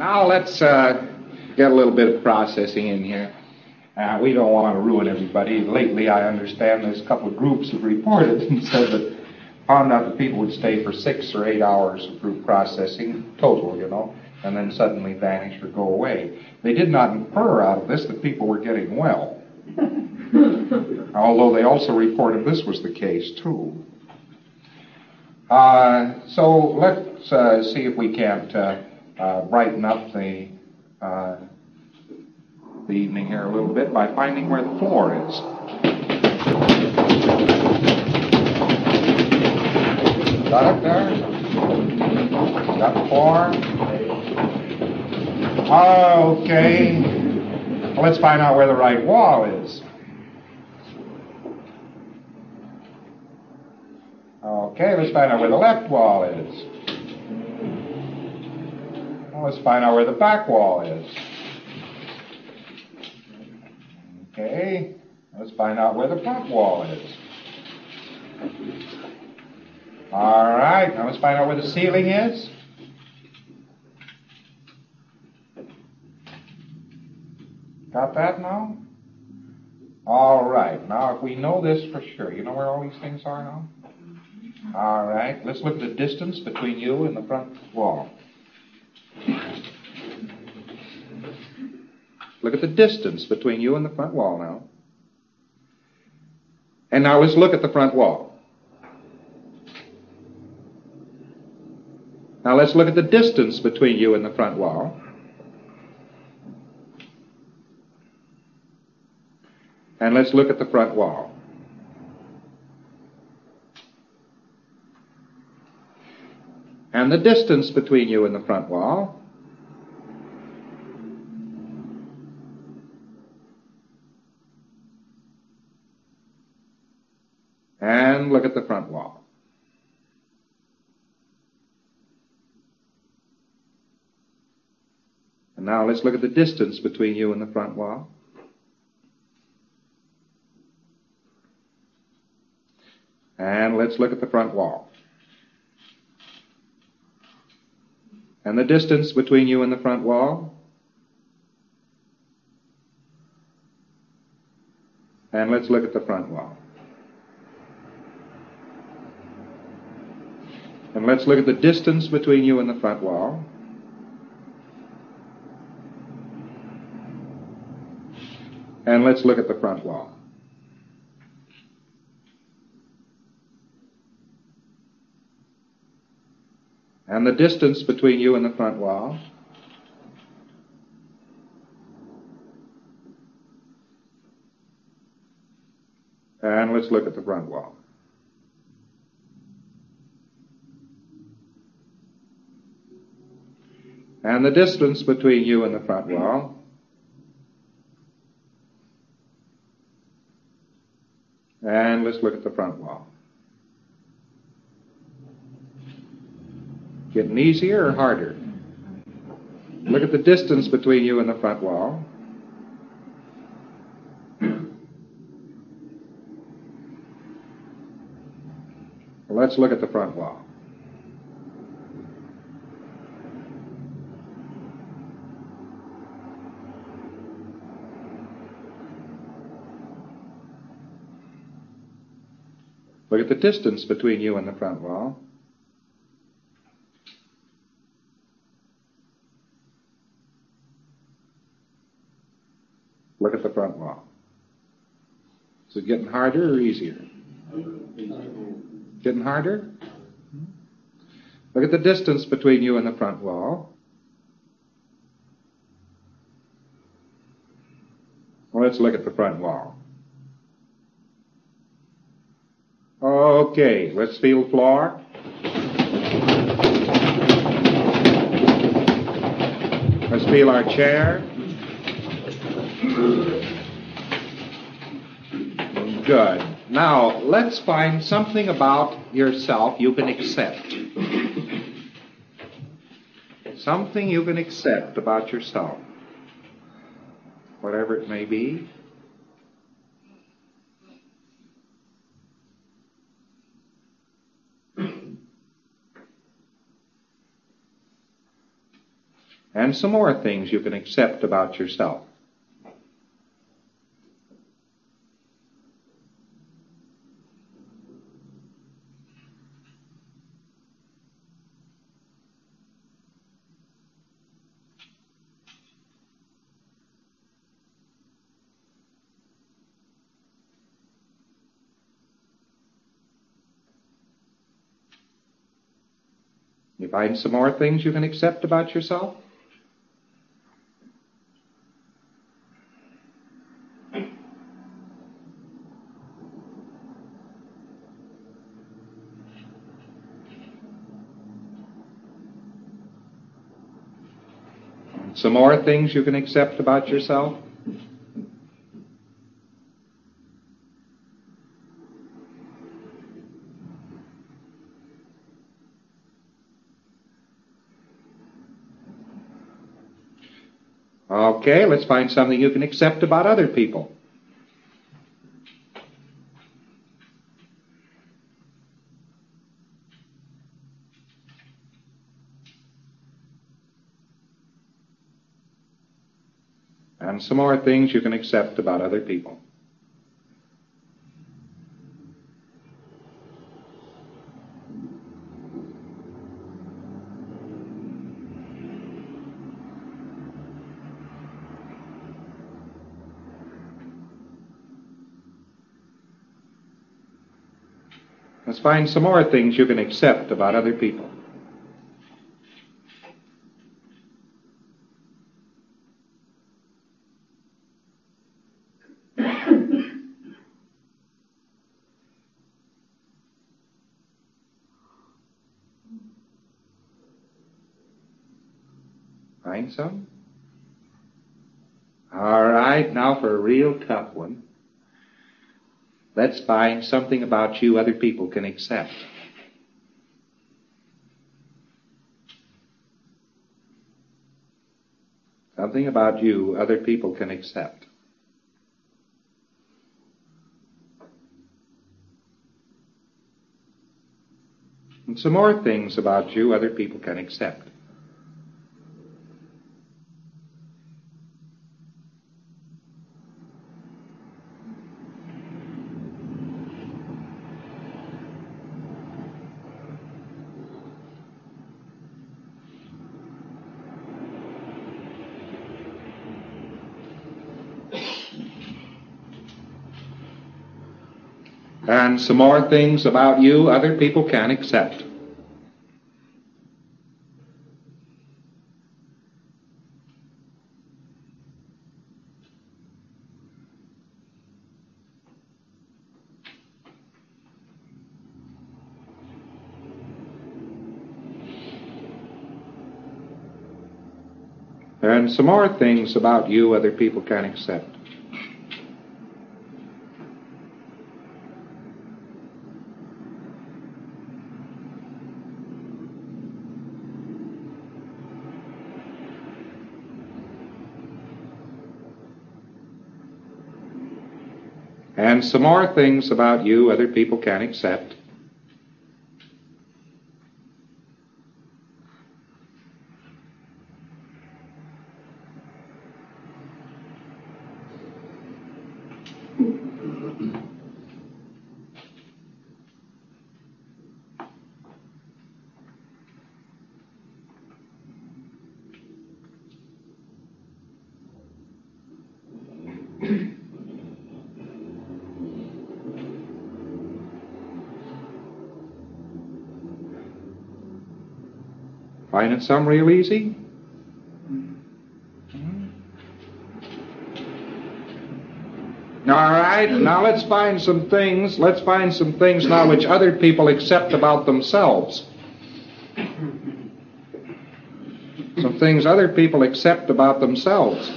Now let's get a little bit of processing in here. We don't want to ruin everybody. Lately, I understand there's a couple of groups have reported and said that found out that people would stay for 6 or 8 hours of group processing, total, and then suddenly vanish or go away. They did not infer out of this that people were getting well. Although they also reported this was the case, too. So let's see if we can't brighten up the evening here a little bit by finding where the floor is. Got it there? Got the floor? Okay. Well, let's find out where the right wall is. Okay, let's find out where the left wall is. Well, let's find out where the back wall is. Okay, let's find out where the front wall is. All right, now let's find out where the ceiling is. Got that now? All right, now if we know this for sure, you know where all these things are now? All right, let's look at the distance between you and the front wall. Look at the distance between you and the front wall now. And now let's look at the front wall. Now let's look at the distance between you and the front wall. And let's look at the front wall. And the distance between you and the front wall. And look at the front wall. And now let's look at the distance between you and the front wall. And let's look at the front wall. And the distance between you and the front wall. And let's look at the front wall. And let's look at the distance between you and the front wall. And let's look at the front wall. And the distance between you and the front wall. And let's look at the front wall. And the distance between you and the front wall. And let's look at the front wall. Getting easier or harder? Look at the distance between you and the front wall. Well, let's look at the front wall. Look at the distance between you and the front wall. Look at the front wall. Is it getting harder or easier? Getting harder? Look at the distance between you and the front wall. Well, let's look at the front wall. Okay, let's feel the floor. Let's feel our chair. Good. Now, let's find something about yourself you can accept. Something you can accept about yourself. Whatever it may be. And some more things you can accept about yourself. You find some more things you can accept about yourself? Some more things you can accept about yourself? Okay, let's find something you can accept about other people. And some more things you can accept about other people. Let's find some more things you can accept about other people. Find some? All right, now for a real tough one. Let's find something about you other people can accept. Something about you other people can accept. And some more things about you other people can accept. And some more things about you other people can accept. And some more things about you other people can accept. And some more things about you other people can accept. Finding some real easy? All right, now let's find some things now which other people accept about themselves. Some things other people accept about themselves.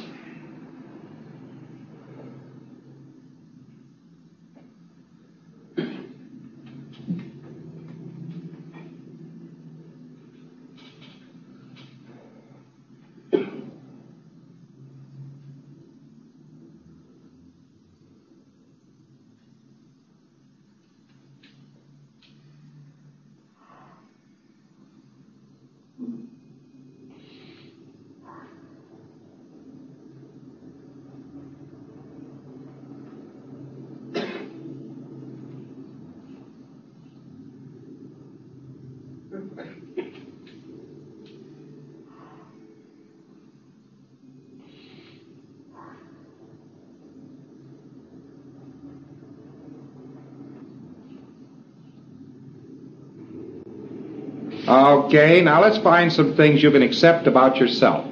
Okay, now let's find some things you can accept about yourself.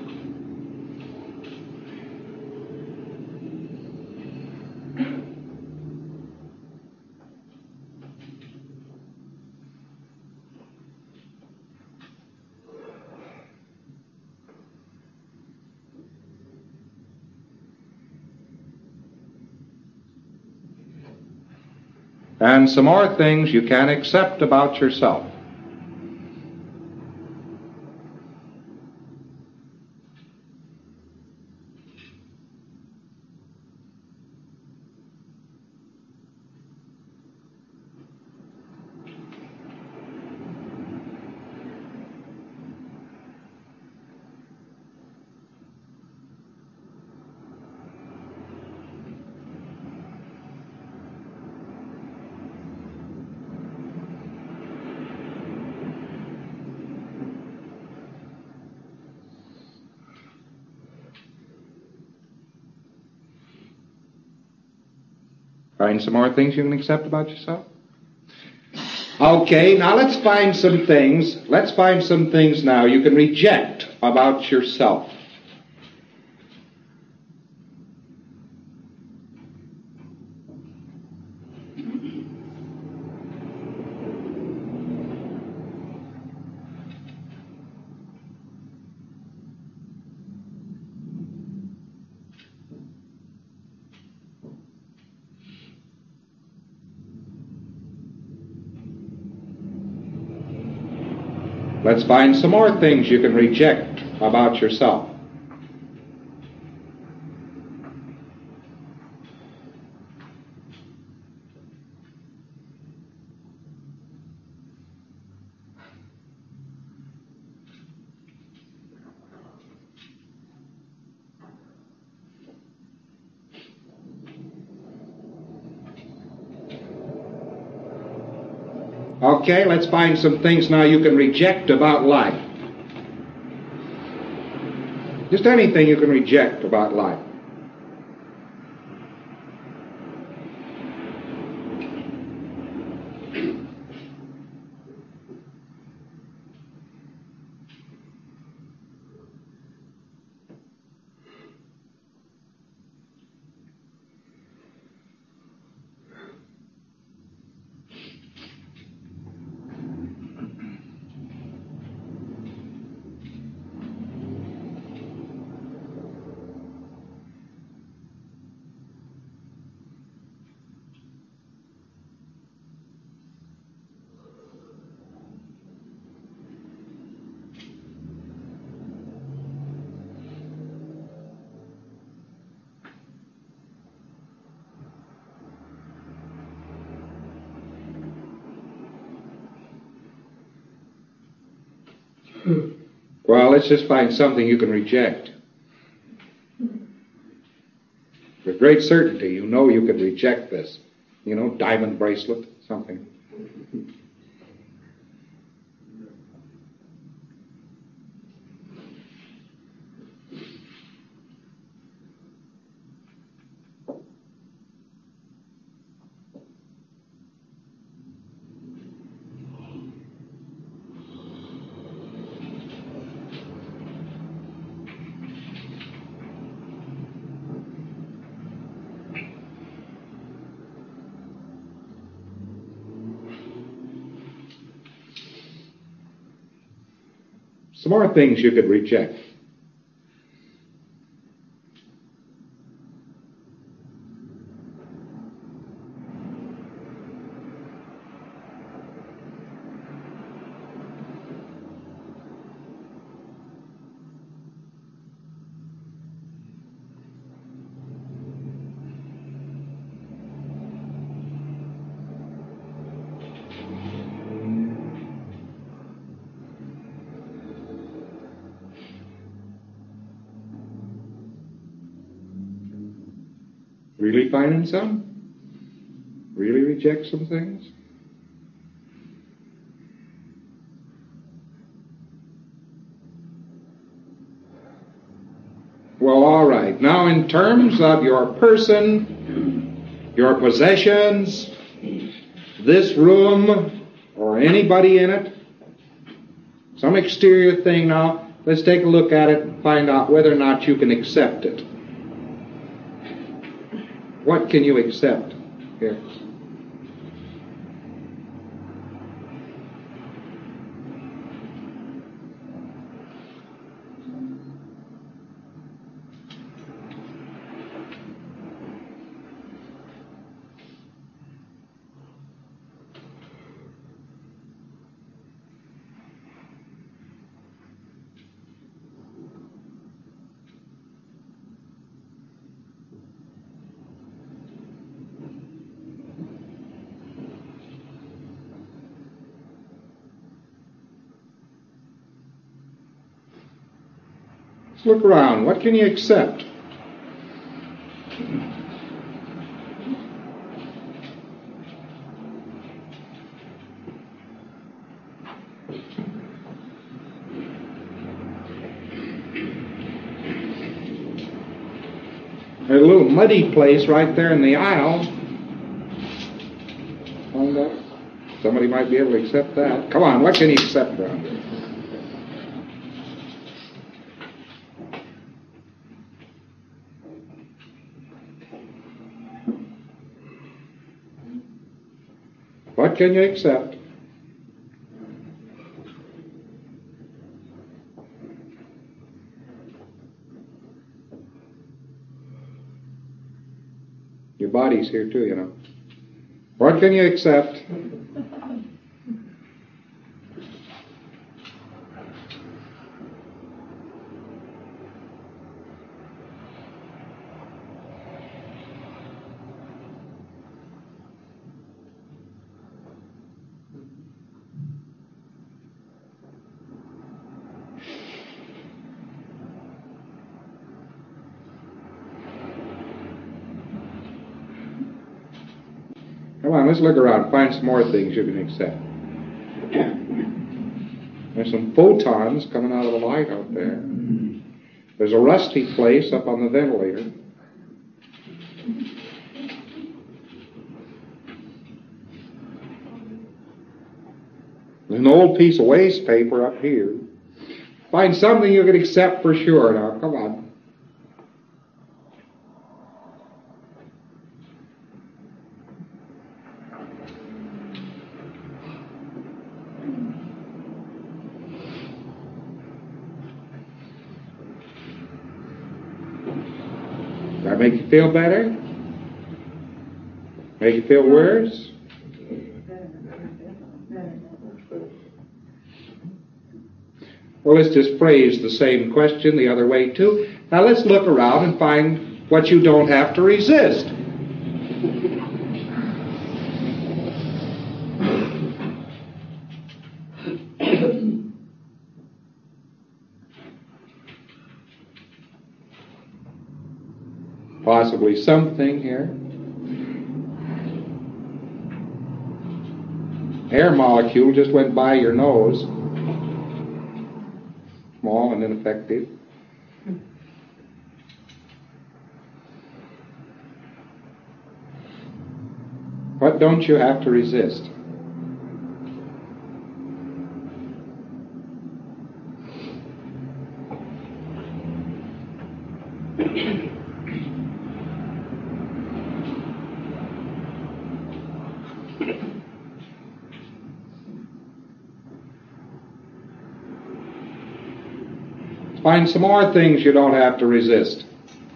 And some more things you can accept about yourself. Find some more things you can accept about yourself? Okay, now let's find some things. Let's find some things now you can reject about yourself. Let's find some more things you can reject about yourself. Okay, let's find some things now you can reject about life. Just anything you can reject about life. Well, let's just find something you can reject. With great certainty, you know you can reject this. You know, diamond bracelet, something. Some more things you could reject. Really finding some? Really reject some things? Well, all right. Now, in terms of your person, your possessions, this room, or anybody in it, some exterior thing now, let's take a look at it and find out whether or not you can accept it. What can you accept here? Let's look around. What can you accept? There's a little muddy place right there in the aisle. Find that? Somebody might be able to accept that. Come on, what can you accept around here? What can you accept? Your body's here too, you know. What can you accept? Come on, let's look around, find some more things you can accept. There's some photons coming out of the light out there. There's a rusty place up on the ventilator. There's an old piece of waste paper up here. Find something you can accept for sure now, come on. That make you feel better? Make you feel worse? Well, let's just phrase the same question the other way too. Now let's look around and find what you don't have to resist. Possibly something here. Air molecule just went by your nose. Small and ineffective. What don't you have to resist? Find some more things you don't have to resist.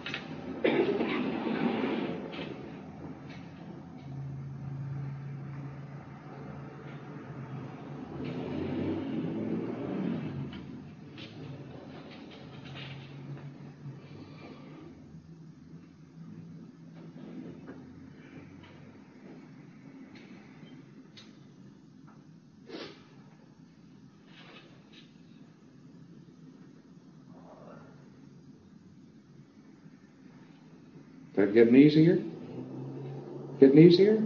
Is that getting easier? Getting easier?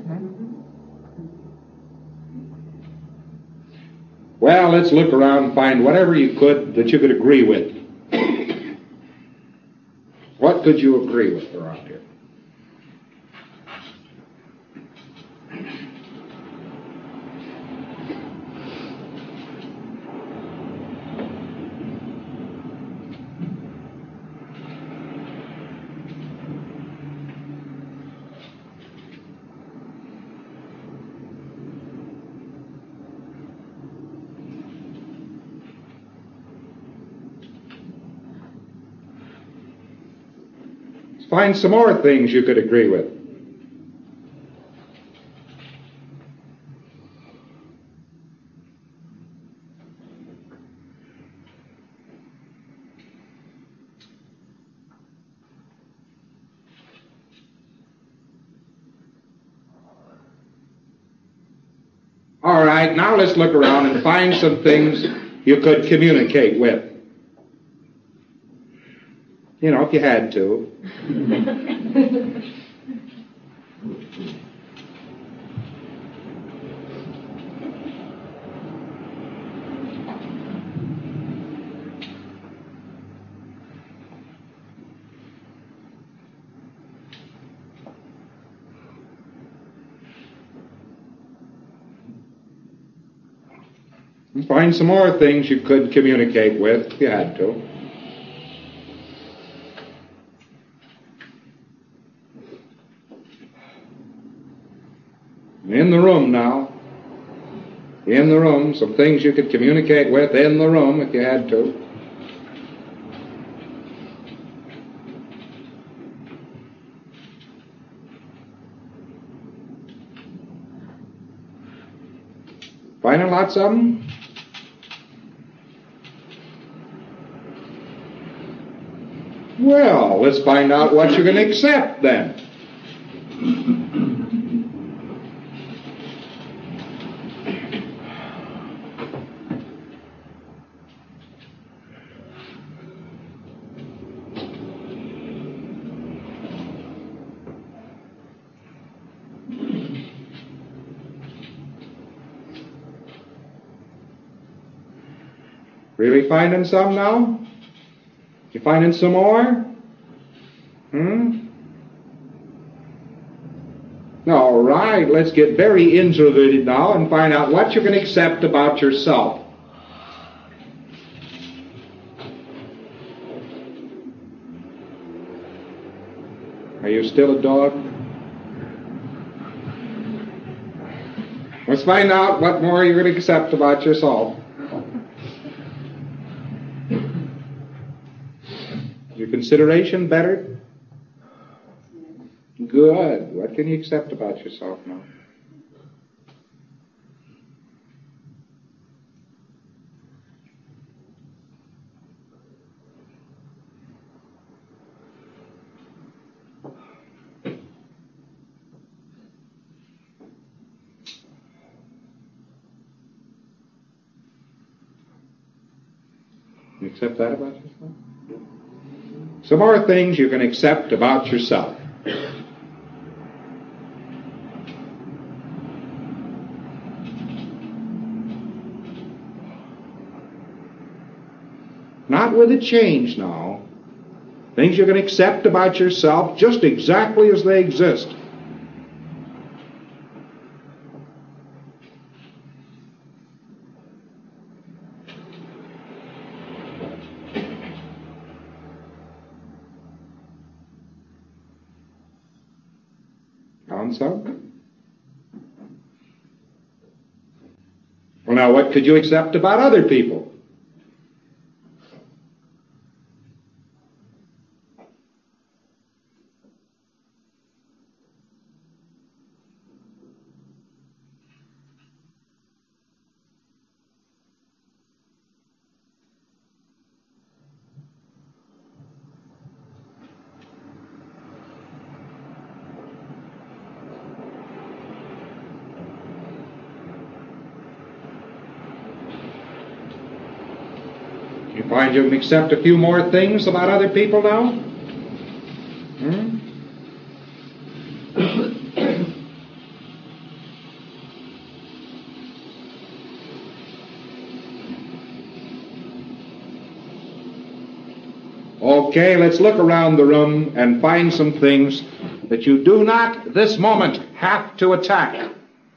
Well, let's look around and find whatever you could that you could agree with. what could you agree with around here? Find some more things you could agree with. All right, now let's look around and find some things you could communicate with. You know, if you had to. Find some more things you could communicate with if you had to. In the room now. In the room, some things you could communicate with in the room if you had to. Finding lots of them? Well, let's find out what you can accept then. Really finding some now? You finding some more? All right, let's get very introverted now and find out what you can accept about yourself. Are you still a dog? Let's find out what more you're going to accept about yourself. Your consideration better? Good. What can you accept about yourself now? You accept that about yourself? Some more things you can accept about yourself. Not with a change now. Things you can accept about yourself just exactly as they exist. Found some? Well, now what could you accept about other people? You find you can accept a few more things about other people now? Okay, let's look around the room and find some things that you do not, this moment, have to attack.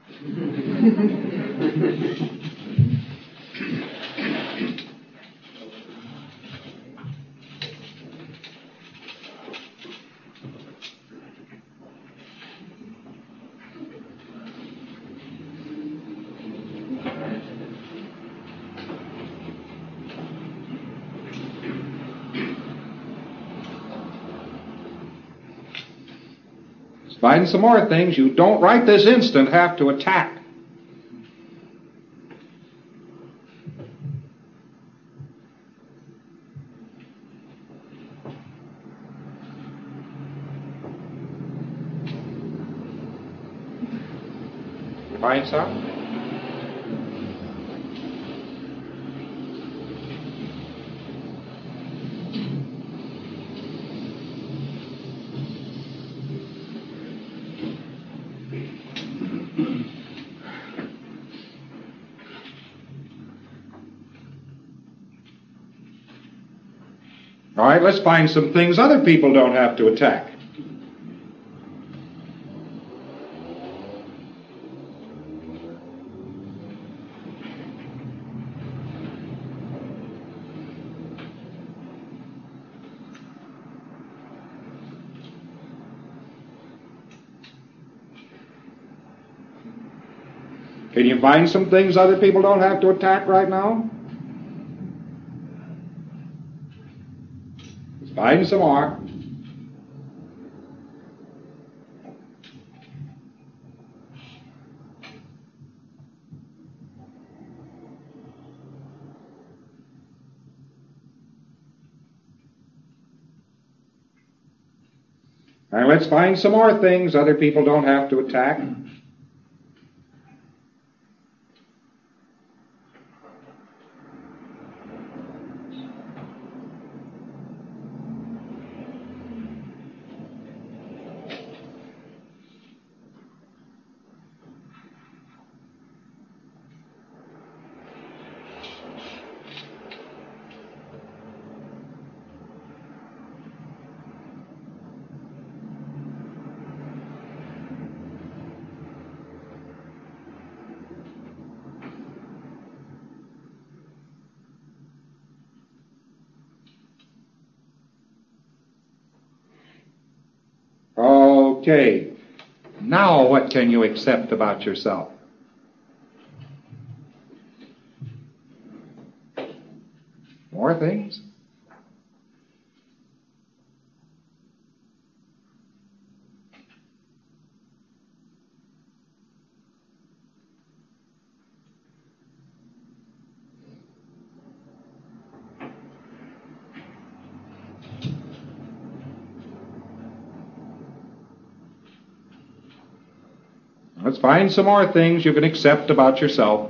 Find some more things you don't right this instant have to attack. Find some? All right, let's find some things other people don't have to attack. Can you find some things other people don't have to attack right now? Let's find some more. And let's find some more things other people don't have to attack. Okay. Now what can you accept about yourself? More things? Let's find some more things you can accept about yourself.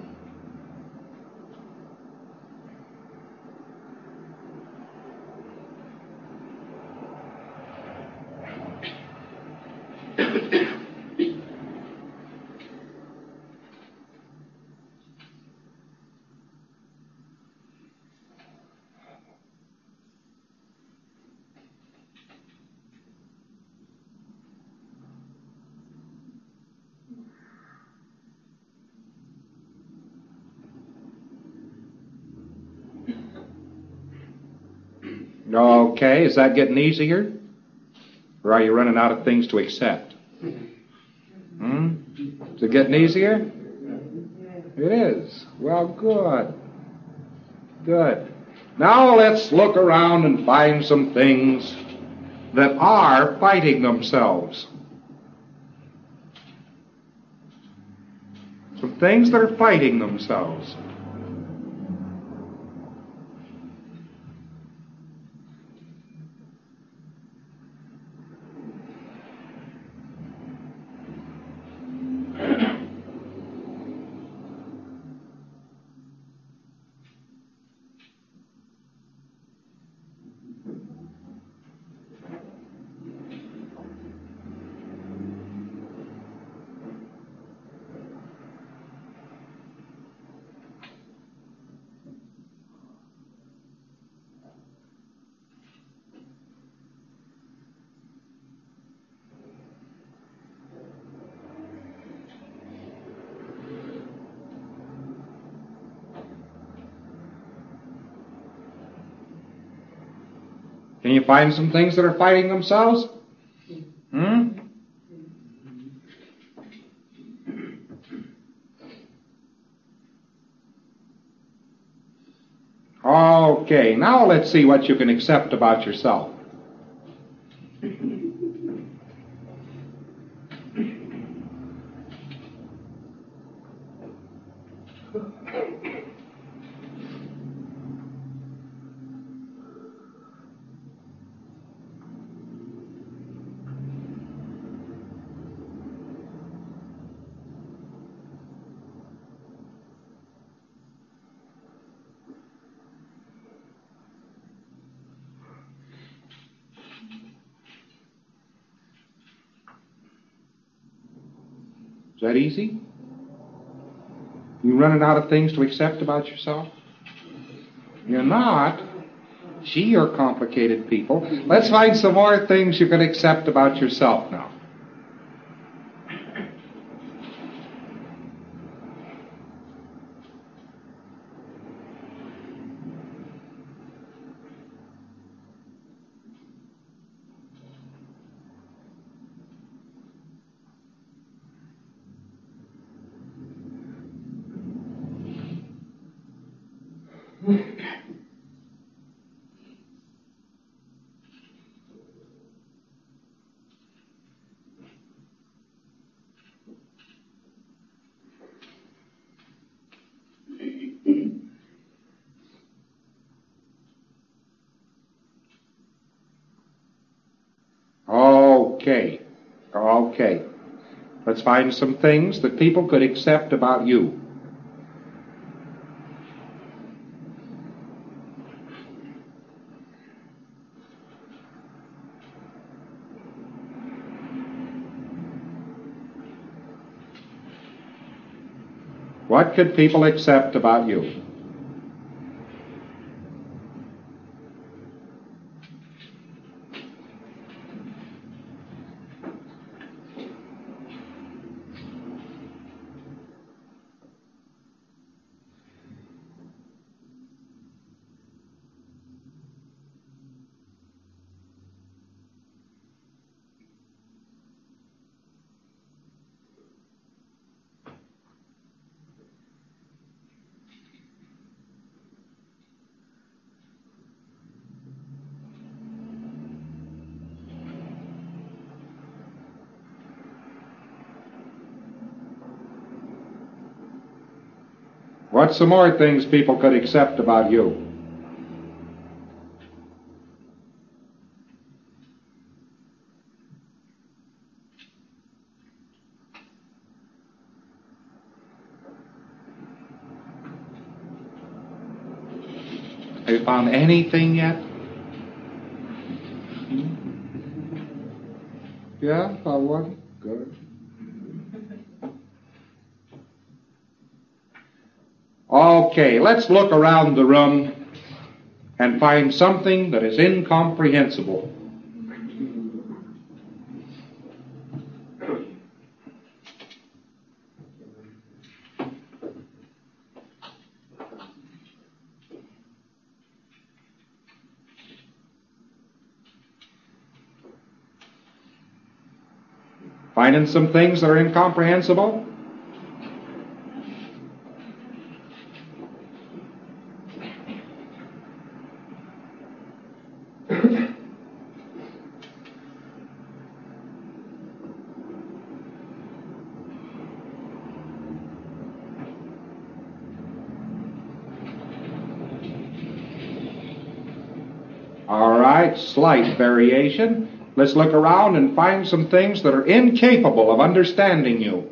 Okay, is that getting easier? Or are you running out of things to accept? Is it getting easier? It is. Well, good. Good. Now let's look around and find some things that are fighting themselves. Some things that are fighting themselves. Can you find some things that are fighting themselves? Okay, now let's see what you can accept about yourself. Is that easy? You running out of things to accept about yourself? You're not. Gee, you're complicated people. Let's find some more things you can accept about yourself now. Okay. Let's find some things that people could accept about you. What could people accept about you? What's some more things people could accept about you? Have you found anything yet? Yeah, found one. Good. Okay, let's look around the room and find something that is incomprehensible. Finding some things that are incomprehensible? All right, slight variation. Let's look around and find some things that are incapable of understanding you.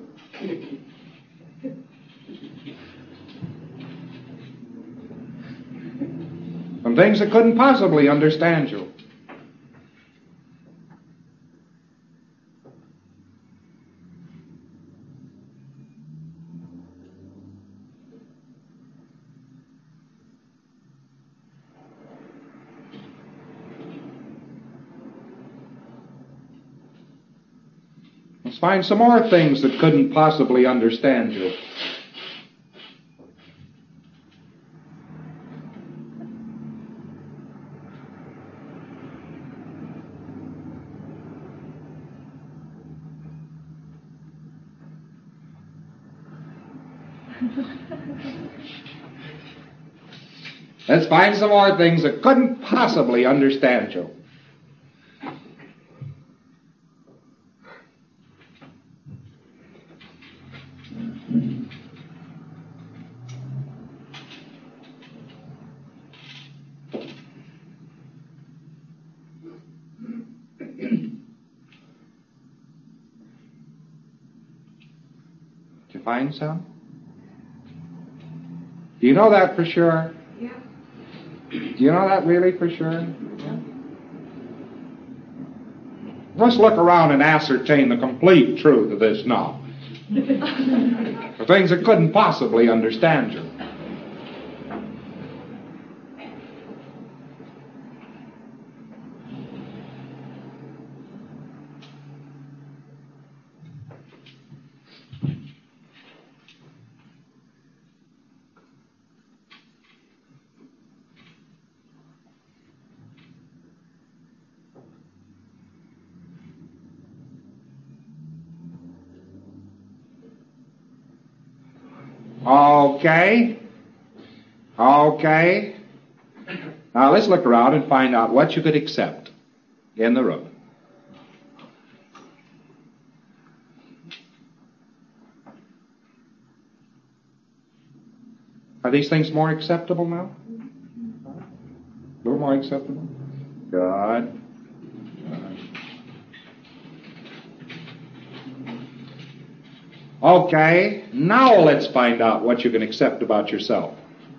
Some things that couldn't possibly understand you. Let's find some more things that couldn't possibly understand you. Let's find some more things that couldn't possibly understand you. Did you find some? Do you know that for sure? Yeah. Do you know that really for sure? Yeah. Let's look around and ascertain the complete truth of this now. For things that couldn't possibly understand you. Okay. Now let's look around and find out what you could accept in the room. Are these things more acceptable now? A little more acceptable? Good. Okay, now let's find out what you can accept about yourself.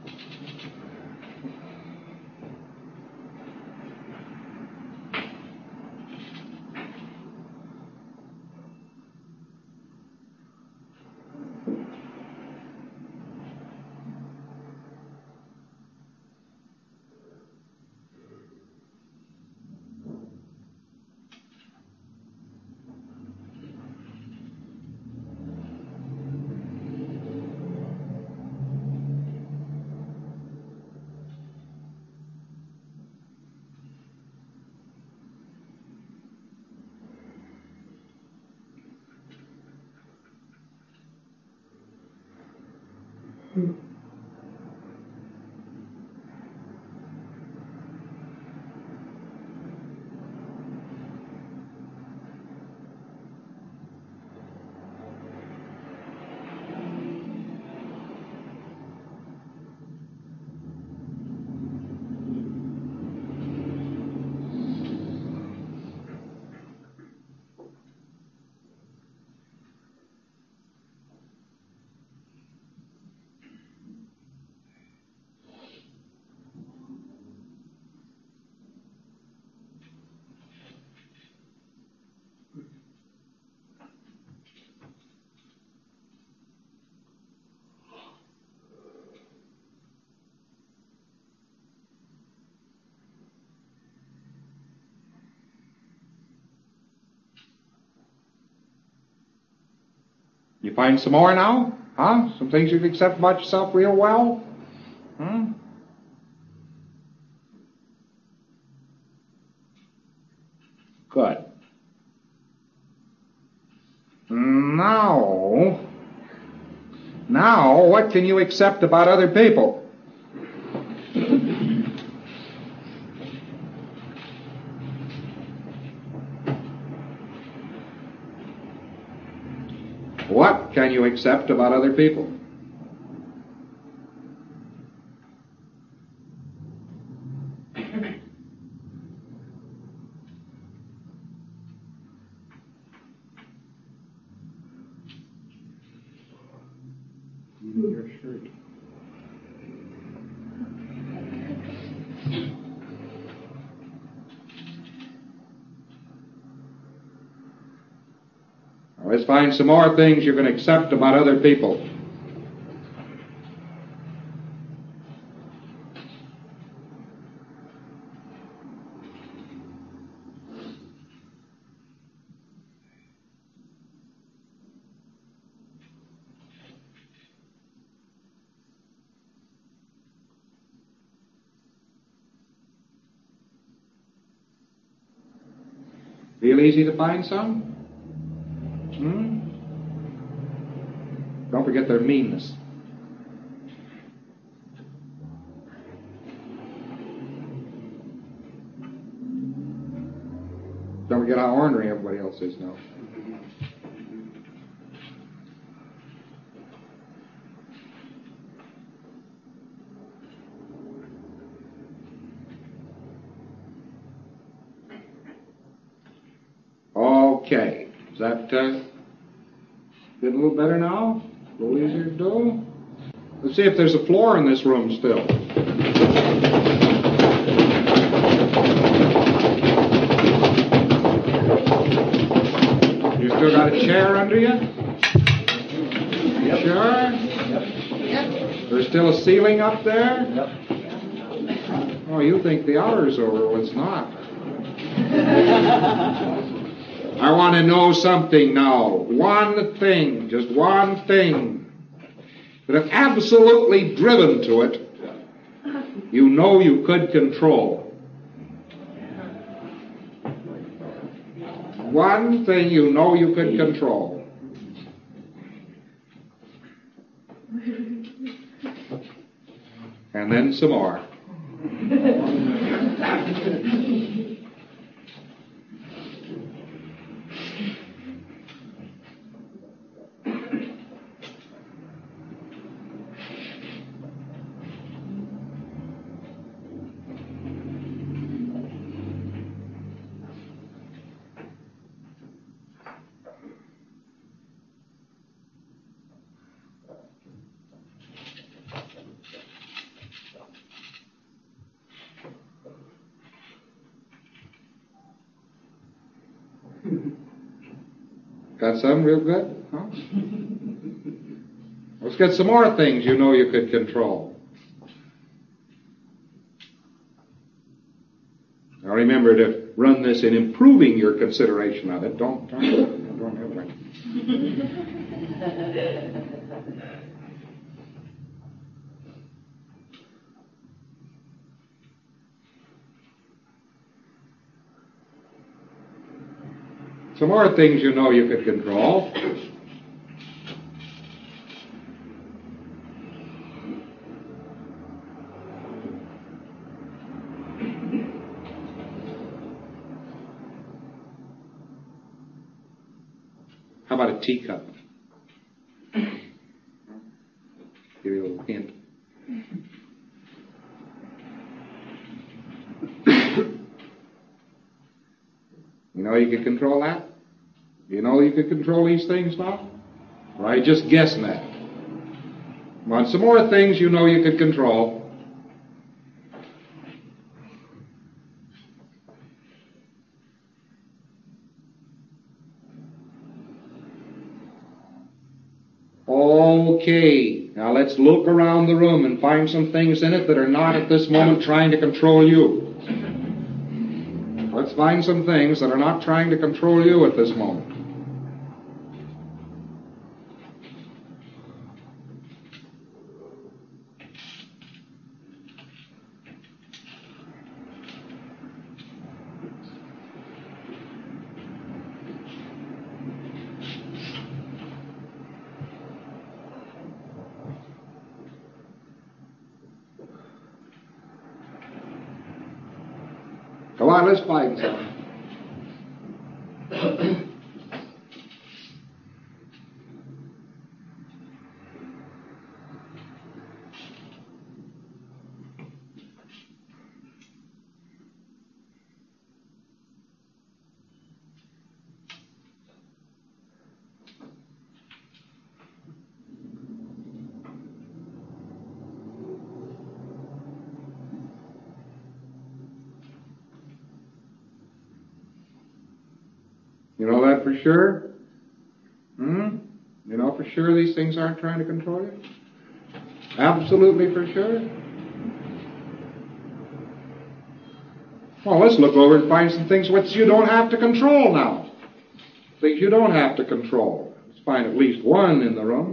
You find some more now? Huh? Some things you can accept about yourself real well? Good. Now, what can you accept about other people? What can you accept about other people? Your shirt. Now let's find some more things you can accept about other people. Feel easy to find some? Don't forget their meanness. don't forget how ornery everybody else is now. Okay. Is that get a little better now? A little easier to do? Let's see if there's a floor in this room still. You still got a chair under you? You sure? Yep. There's still a ceiling up there? Yep. Oh, you think the hour's over. Well, it's not. I want to know something now. One thing, just one thing, that if absolutely driven to it, you know you could control. One thing you know you could control. And then some more. Got some real good? Huh? Let's get some more things you know you could control. Now remember to run this in improving your consideration of it. Don't everything. Some more things you know you could control. How about a teacup? Give you a little hint. You know you could control that? You know you could control these things now? Or are you just guessing that? Want some more things you know you could control. Okay, now let's look around the room and find some things in it that are not at this moment trying to control you. Let's find some things that are not trying to control you at this moment. Come on, let's find some. You know that for sure? You know for sure these things aren't trying to control you? Absolutely for sure? Well, let's look over and find some things which you don't have to control now. Things you don't have to control. Let's find at least one in the room.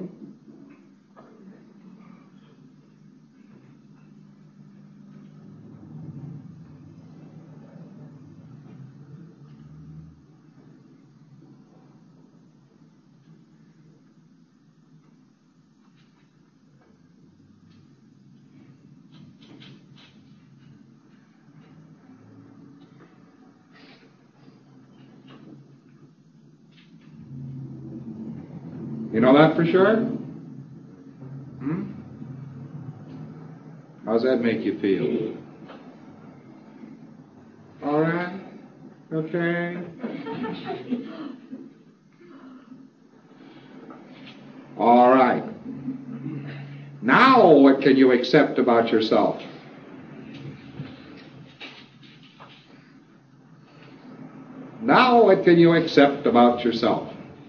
You know that for sure? How's that make you feel? All right? Okay? All right. Now what can you accept about yourself? Now what can you accept about yourself?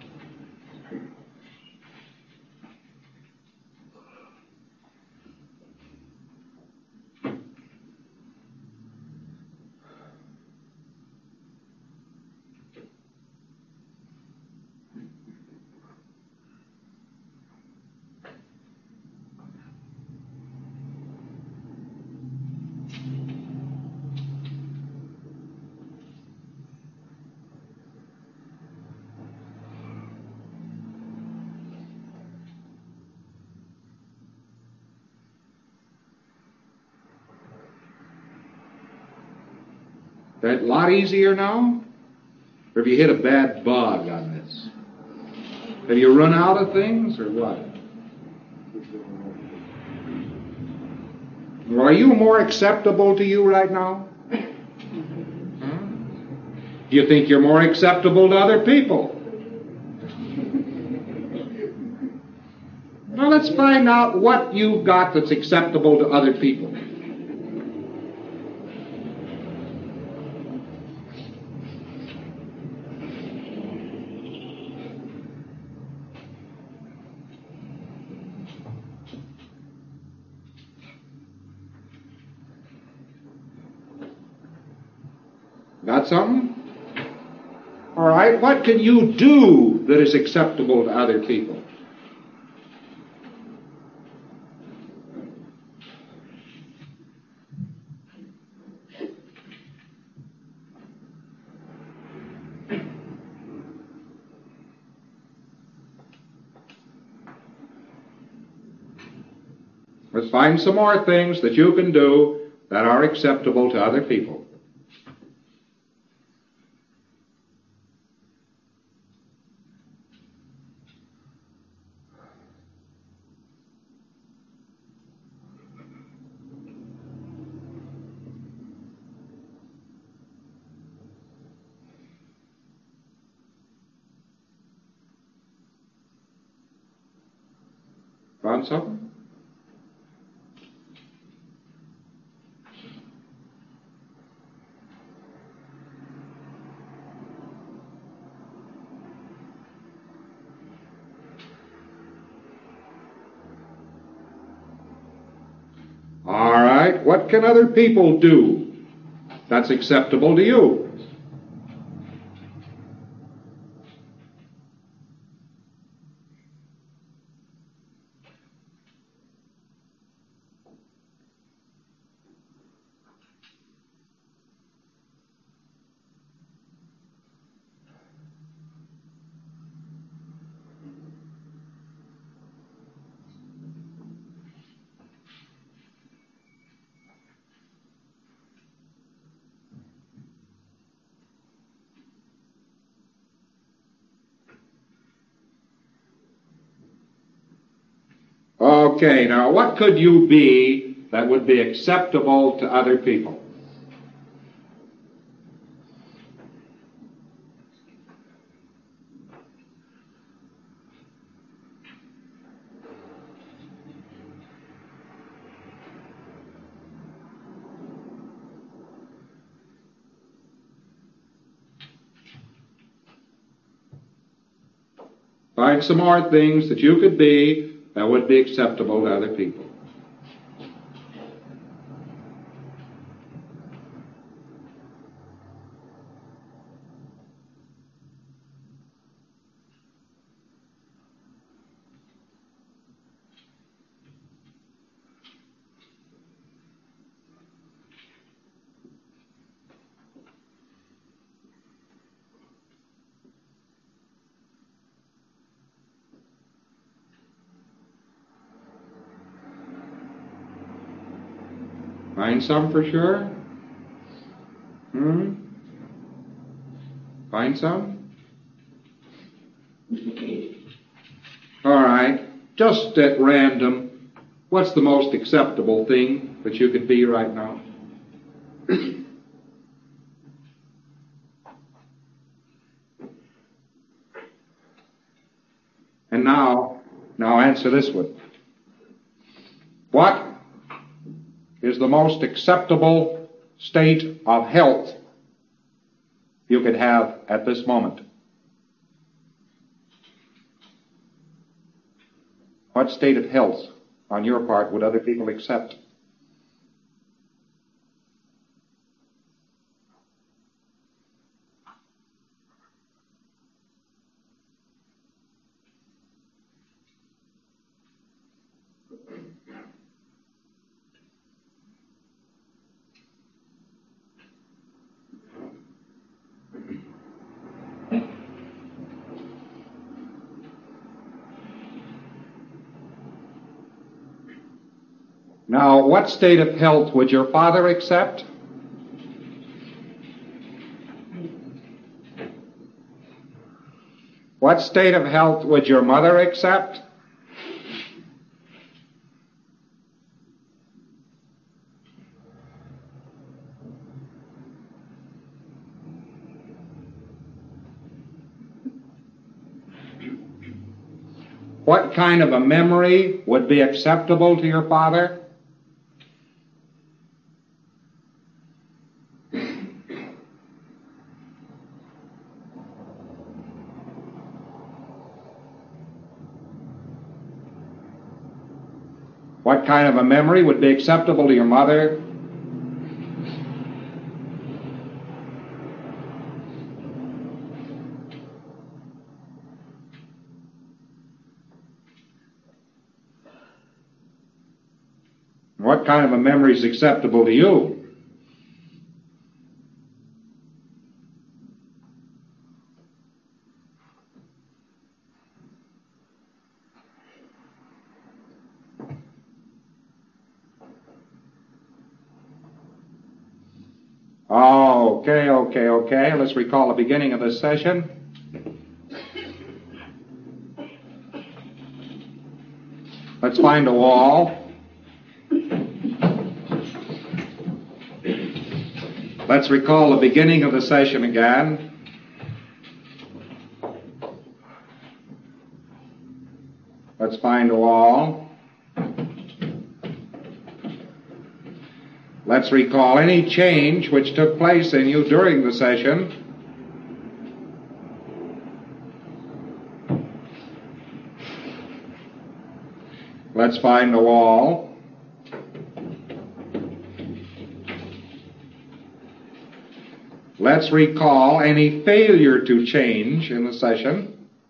That a lot easier now? Or have you hit a bad bug on this? Have you run out of things or what? Are you more acceptable to you right now? Do you think you're more acceptable to other people? Now let's find out what you've got that's acceptable to other people. Got something? All right, what can you do that is acceptable to other people? Let's find some more things that you can do that are acceptable to other people. Found something? All right, what can other people do that's acceptable to you? Okay, now what could you be that would be acceptable to other people? Find some more things that you could be that would be acceptable to other people. Find some for sure? Find some? just at random, what's the most acceptable thing that you could be right now? And now answer this one. What is the most acceptable state of health you could have at this moment? What state of health on your part would other people accept? Now, what state of health would your father accept? What state of health would your mother accept? What kind of a memory would be acceptable to your father? What kind of a memory would be acceptable to your mother? What kind of a memory is acceptable to you? Oh, okay. Let's recall the beginning of this session. Let's find a wall. Let's recall the beginning of the session again. Let's find a wall. Let's recall any change which took place in you during the session. Let's find a wall. Let's recall any failure to change in the session.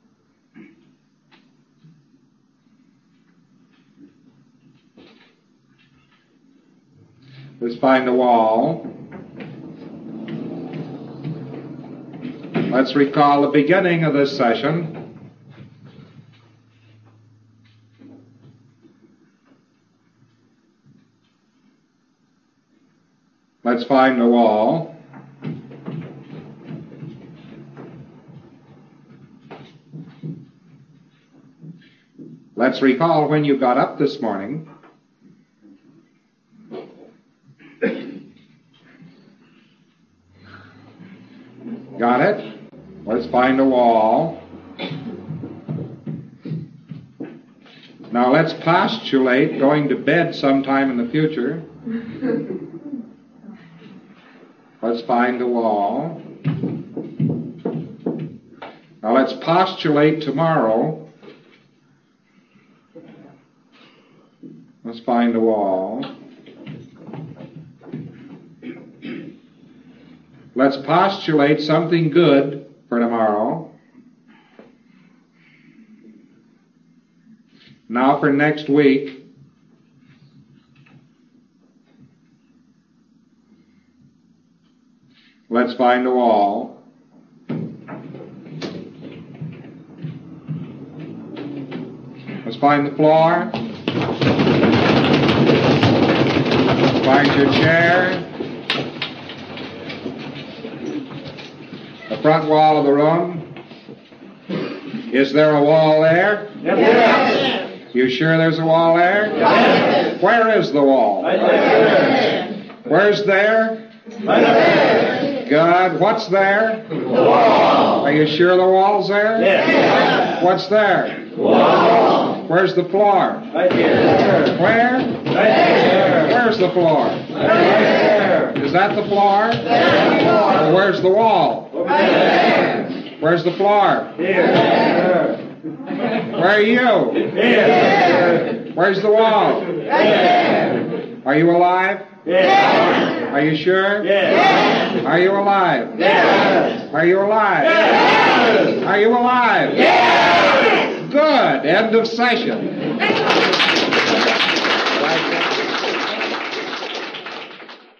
Let's find a wall. Let's recall the beginning of this session. Let's find the wall. Let's recall when you got up this morning. Got it? Let's find a wall. Now let's postulate going to bed sometime in the future. Let's find a wall. Now let's postulate tomorrow. Let's find a wall. Let's postulate something good for tomorrow. Now for next week. Let's find a wall. Let's find the floor. Let's find your chair. The front wall of the room. Is there a wall there? Yes. You sure there's a wall there? Yes. Where is the wall? Right there. Where's there? Right there. Good. What's there? The wall. Are you sure the wall's there? Yes. What's there? The wall. Where's the floor? Right here. Where? Right there. Where's the floor? Right there. Is that the floor? Well, where's the wall? Right there. Where's the floor? Here. Where are you? Here. Where's the wall? Right there. Are you alive? Yes. Are you sure? Yes. Are you alive? Yes. Are you alive? Yes. Are you alive? Yes. Good. End of session.